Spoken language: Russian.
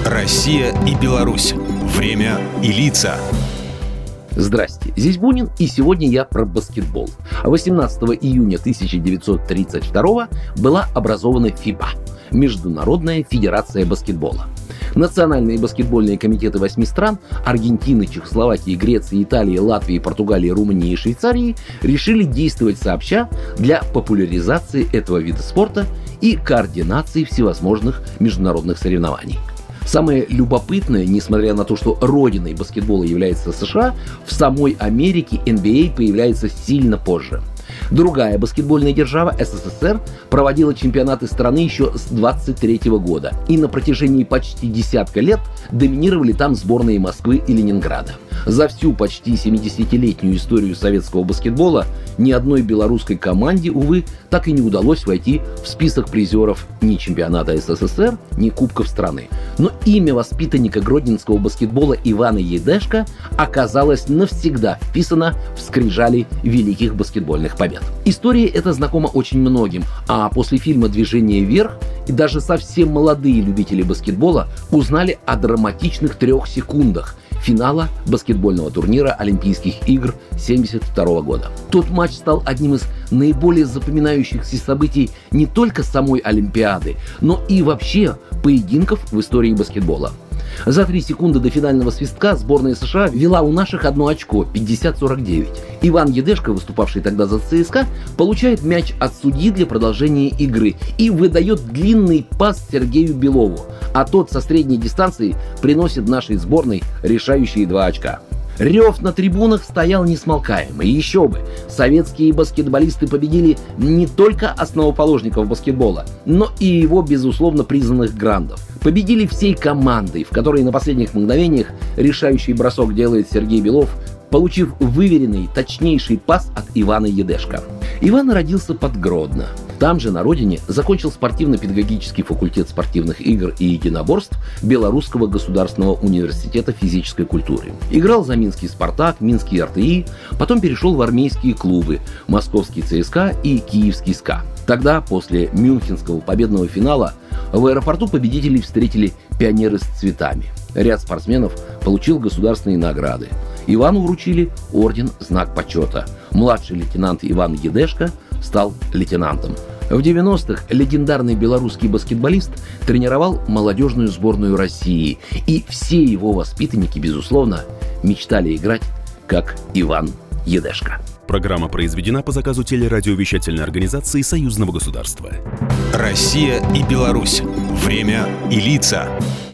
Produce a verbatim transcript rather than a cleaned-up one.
Россия и Беларусь. Время и лица. Здрасте, здесь Бунин, и сегодня я про баскетбол. восемнадцатого июня тысяча девятьсот тридцать второго была образована ФИБА – Международная федерация баскетбола. Национальные баскетбольные комитеты восьми стран – Аргентины, Чехословакии, Греции, Италии, Латвии, Португалии, Румынии и Швейцарии – решили действовать сообща для популяризации этого вида спорта и координации всевозможных международных соревнований. Самое любопытное, несмотря на то, что родиной баскетбола является США, в самой Америке эн би эй появляется сильно позже. Другая баскетбольная держава, эс эс эс эр, проводила чемпионаты страны еще с двадцать третьего года, и на протяжении почти десятка лет доминировали там сборные Москвы и Ленинграда. За всю почти семидесятилетнюю историю советского баскетбола ни одной белорусской команде, увы, так и не удалось войти в список призеров ни чемпионата эс эс эс эр, ни Кубков страны. Но имя воспитанника гродненского баскетбола Ивана Едешко оказалось навсегда вписано в скрижали великих баскетбольных побед. История эта знакома очень многим, а после фильма «Движение вверх» и даже совсем молодые любители баскетбола узнали о драматичных трех секундах финала баскетбольного турнира Олимпийских игр семьдесят второго года. Тот матч стал одним из наиболее запоминающихся событий не только самой Олимпиады, но и вообще поединков в истории баскетбола. За три секунды до финального свистка сборная США вела у наших одно очко – пятьдесят сорок девять. Иван Едешко, выступавший тогда за ЦСКА, получает мяч от судьи для продолжения игры и выдает длинный пас Сергею Белову, а тот со средней дистанции приносит нашей сборной решающие два очка. Рев на трибунах стоял несмолкаемый. Еще бы, советские баскетболисты победили не только основоположников баскетбола, но и его, безусловно, признанных грандов. Победили всей командой, в которой на последних мгновениях решающий бросок делает Сергей Белов, получив выверенный, точнейший пас от Ивана Едешко. Иван родился под Гродно. Там же, на родине, закончил спортивно-педагогический факультет спортивных игр и единоборств Белорусского государственного университета физической культуры. Играл за Минский «Спартак», Минский эр тэ и, потом перешел в армейские клубы Московский ЦСКА и Киевский СКА. Тогда, после мюнхенского победного финала, в аэропорту победителей встретили пионеры с цветами. Ряд спортсменов получил государственные награды. Ивану вручили орден «Знак почета». Младший лейтенант Иван Едешко стал лейтенантом. В девяностых легендарный белорусский баскетболист тренировал молодежную сборную России, и все его воспитанники, безусловно, мечтали играть как Иван Едешко. Программа произведена по заказу телерадиовещательной организации Союзного государства. Россия и Беларусь. Время и лица.